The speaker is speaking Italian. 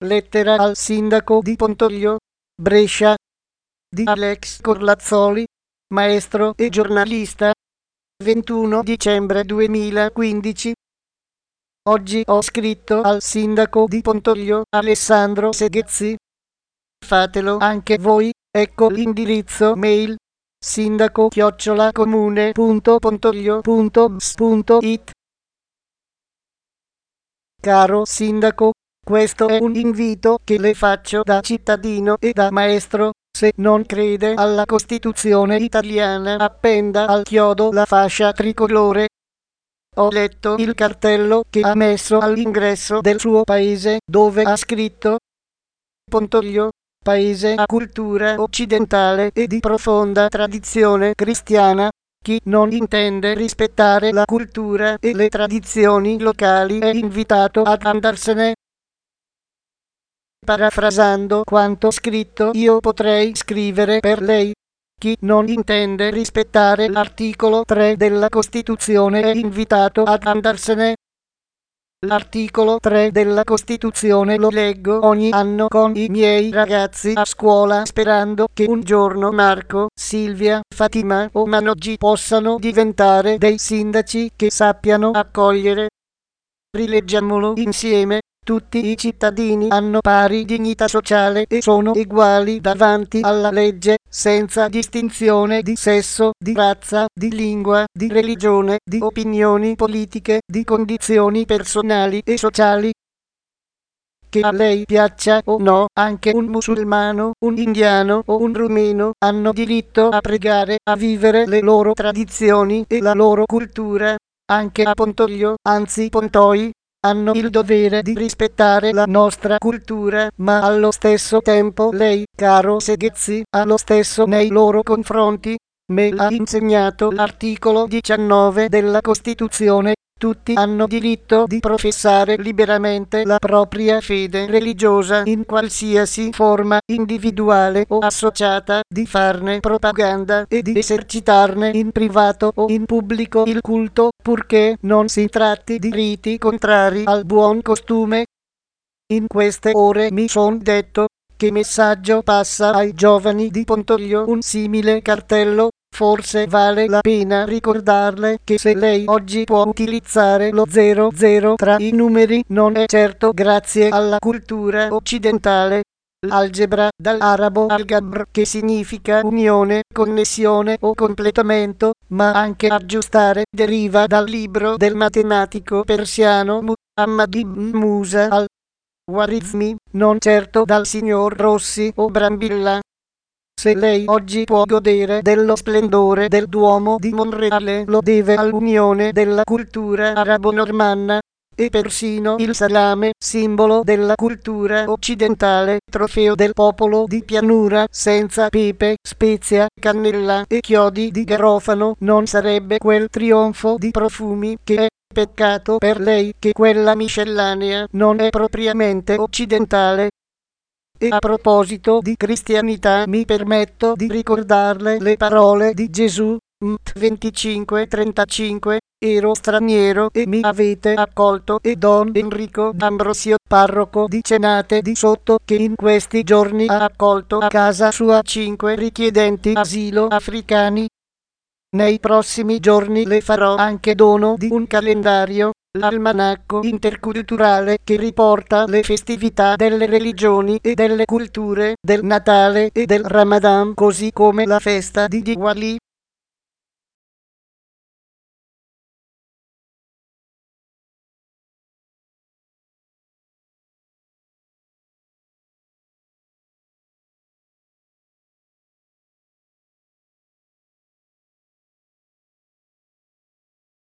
Lettera al sindaco di Pontoglio, Brescia, di Alex Corlazzoli, maestro e giornalista, 21 dicembre 2015. Oggi ho scritto al sindaco di Pontoglio, Alessandro Seghezzi. Fatelo anche voi, ecco l'indirizzo mail: sindaco@comune.pontoglio.ms.it. Caro sindaco, questo è un invito che le faccio da cittadino e da maestro. Se non crede alla Costituzione italiana, appenda al chiodo la fascia tricolore. Ho letto il cartello che ha messo all'ingresso del suo paese, dove ha scritto: Pontoglio, paese a cultura occidentale e di profonda tradizione cristiana. Chi non intende rispettare la cultura e le tradizioni locali è invitato ad andarsene. Parafrasando quanto scritto, io potrei scrivere per lei: chi non intende rispettare l'articolo 3 della Costituzione è invitato ad andarsene. L'articolo 3 della Costituzione lo leggo ogni anno con i miei ragazzi a scuola, sperando che un giorno Marco, Silvia, Fatima o Manoggi possano diventare dei sindaci che sappiano accogliere. Rileggiamolo insieme. Tutti i cittadini hanno pari dignità sociale e sono uguali davanti alla legge, senza distinzione di sesso, di razza, di lingua, di religione, di opinioni politiche, di condizioni personali e sociali. Che a lei piaccia o no, anche un musulmano, un indiano o un rumeno hanno diritto a pregare, a vivere le loro tradizioni e la loro cultura. Anche a Pontoglio, anzi Pontoi, hanno il dovere di rispettare la nostra cultura, ma allo stesso tempo lei, caro Seghezzi, ha lo stesso nei loro confronti. Me l'ha insegnato l'articolo 19 della Costituzione. Tutti hanno diritto di professare liberamente la propria fede religiosa in qualsiasi forma, individuale o associata, di farne propaganda e di esercitarne in privato o in pubblico il culto, purché non si tratti di riti contrari al buon costume. In queste ore mi son detto: che messaggio passa ai giovani di Pontoglio un simile cartello? Forse vale la pena ricordarle che se lei oggi può utilizzare lo 00 tra i numeri, non è certo grazie alla cultura occidentale. L'algebra, dall'arabo al-gabr, che significa unione, connessione o completamento, ma anche aggiustare, deriva dal libro del matematico persiano Muhammad ibn Musa al-Khwarizmi, non certo dal signor Rossi o Brambilla. Se lei oggi può godere dello splendore del Duomo di Monreale, lo deve all'unione della cultura arabo-normanna. E persino il salame, simbolo della cultura occidentale, trofeo del popolo di pianura, senza pepe, spezia, cannella e chiodi di garofano, non sarebbe quel trionfo di profumi che è. Peccato per lei che quella miscellanea non è propriamente occidentale. E a proposito di cristianità, mi permetto di ricordarle le parole di Gesù, Mt 25:35, ero straniero e mi avete accolto, e Don Enrico D'Ambrosio, parroco di Cenate di Sotto, che in questi giorni ha accolto a casa sua 5 richiedenti asilo africani. Nei prossimi giorni le farò anche dono di un calendario, l'almanacco interculturale, che riporta le festività delle religioni e delle culture, del Natale e del Ramadan, così come la festa di Diwali.